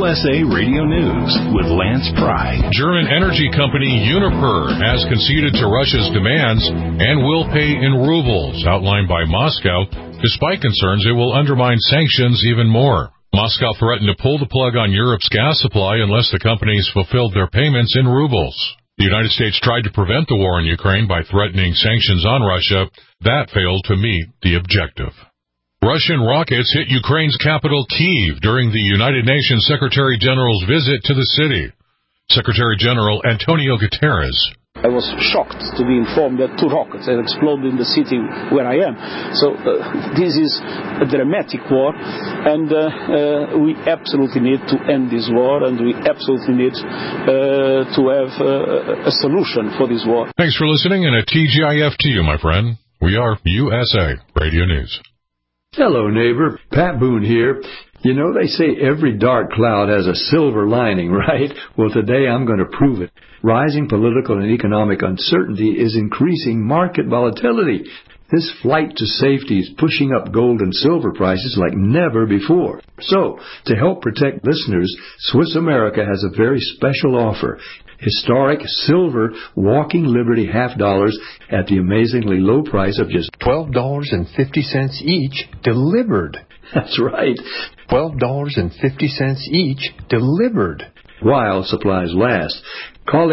USA Radio News with Lance Pry. German energy company Uniper has conceded to Russia's demands and will pay in rubles, outlined by Moscow, despite concerns it will undermine sanctions even more. Moscow threatened to pull the plug on Europe's gas supply unless the companies fulfilled their payments in rubles. The United States tried to prevent the war in Ukraine by threatening sanctions on Russia. That failed to meet the objective. Russian rockets hit Ukraine's capital, Kyiv, during the United Nations Secretary General's visit to the city. Secretary General Antonio Guterres. I was shocked to be informed that 2 rockets had exploded in the city where I am. So this is a dramatic war, and we absolutely need to end this war, and we absolutely need to have a solution for this war. Thanks for listening, and a TGIF to you, my friend. We are USA Radio News. Hello, neighbor. Pat Boone here. You know, they say every dark cloud has a silver lining, right? Well, today I'm going to prove it. Rising political and economic uncertainty is increasing market volatility. This flight to safety is pushing up gold and silver prices like never before. So, to help protect listeners, Swiss America has a very special offer. Historic silver Walking Liberty $half at the amazingly low price of just $12.50 each, delivered. That's right. $12.50 each, delivered. While supplies last. Call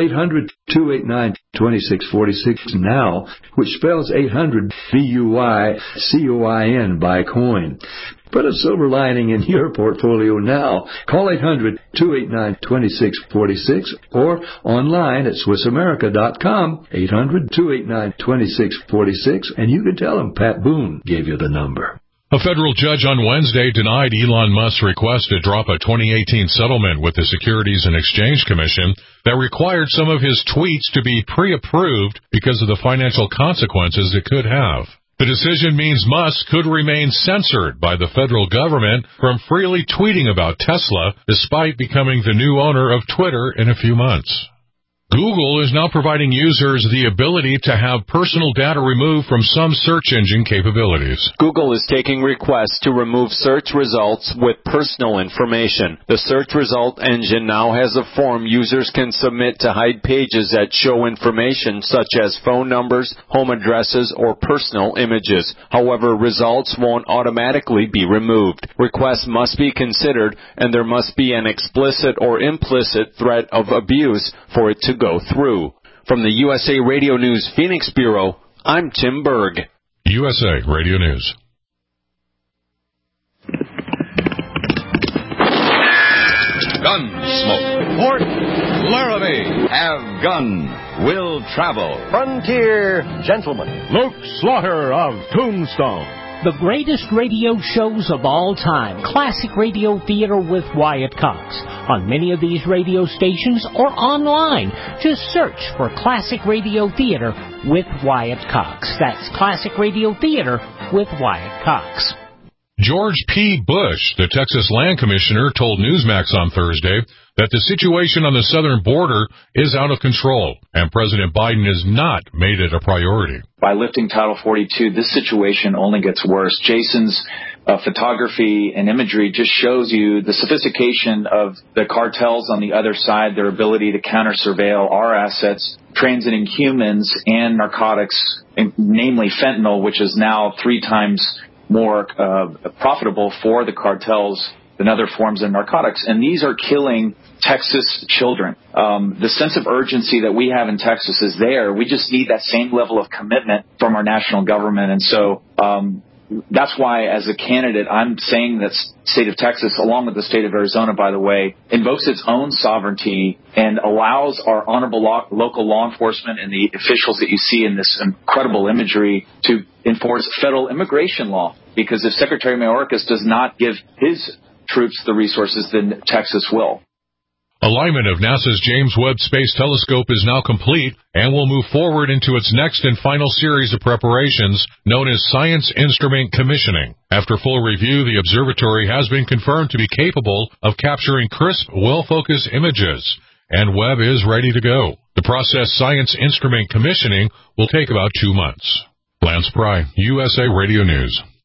800-289-2646 now, which spells 800 BUYCOIN, buy coin. Put a silver lining in your portfolio now. Call 800-289-2646 or online at SwissAmerica.com, 800-289-2646, and you can tell them Pat Boone gave you the number. A federal judge on Wednesday denied Elon Musk's request to drop a 2018 settlement with the Securities and Exchange Commission that required some of his tweets to be pre-approved because of the financial consequences it could have. The decision means Musk could remain censored by the federal government from freely tweeting about Tesla, despite becoming the new owner of Twitter in a few months. Google is now providing users the ability to have personal data removed from some search engine capabilities. Google is taking requests to remove search results with personal information. The search result engine now has a form users can submit to hide pages that show information such as phone numbers, home addresses, or personal images. However, results won't automatically be removed. Requests must be considered, and there must be an explicit or implicit threat of abuse for it to go through. From the USA Radio News Phoenix Bureau, I'm Tim Berg. USA Radio News. Gunsmoke. Fort Laramie. Have gun. Will travel. Frontier Gentleman. Luke Slaughter of Tombstone. The greatest radio shows of all time. Classic Radio Theater with Wyatt Cox. On many of these radio stations or online. Just search for Classic Radio Theater with Wyatt Cox. That's Classic Radio Theater with Wyatt Cox. George P. Bush, the Texas Land Commissioner, told Newsmax on Thursday that the situation on the southern border is out of control, and President Biden has not made it a priority. By lifting Title 42, this situation only gets worse. Jason's photography and imagery just shows you the sophistication of the cartels on the other side, their ability to counter-surveil our assets, transiting humans and narcotics, namely fentanyl, which is now 3 times more profitable for the cartels than other forms of narcotics. And these are killing Texas children. The sense of urgency that we have in Texas is there. We just need that same level of commitment from our national government. And so that's why, as a candidate, I'm saying that state of Texas, along with the state of Arizona, by the way, invokes its own sovereignty and allows our honorable local law enforcement and the officials that you see in this incredible imagery to enforce federal immigration law. Because if Secretary Mayorkas does not give his troops the resources, then Texas will. Alignment of NASA's James Webb Space Telescope is now complete and will move forward into its next and final series of preparations known as Science Instrument Commissioning. After full review, the observatory has been confirmed to be capable of capturing crisp, well-focused images, and Webb is ready to go. The process Science Instrument Commissioning will take about 2 months. Lance Pry, USA Radio News.